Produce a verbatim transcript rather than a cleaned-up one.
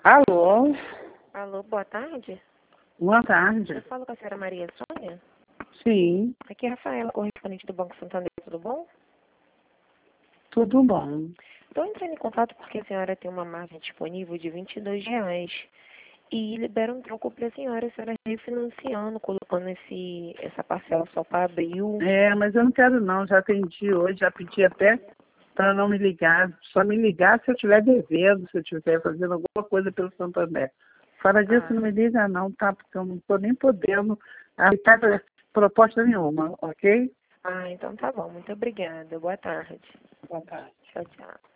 Alô? Alô, boa tarde. Boa tarde. Eu falo com a senhora Maria Sônia. Sim, Aqui é a Rafaela, correspondente do Banco Santander, tudo bom? tudo bom. Estou entrando em contato porque a senhora tem uma margem disponível de vinte e dois reais e libera um troco para a senhora, a senhora refinanciando, colocando esse, essa parcela só para abril. É, mas eu não quero não, já atendi hoje, já pedi até para não me ligar. Só me ligar se eu estiver devendo, se eu estiver fazendo alguma coisa pelo Santander. Fora disso, Ah, não me liga não, tá? Porque eu não estou nem podendo aceitar proposta nenhuma, ok? ah, então tá bom. Muito obrigada. Boa tarde. Boa tarde. Tchau, tchau.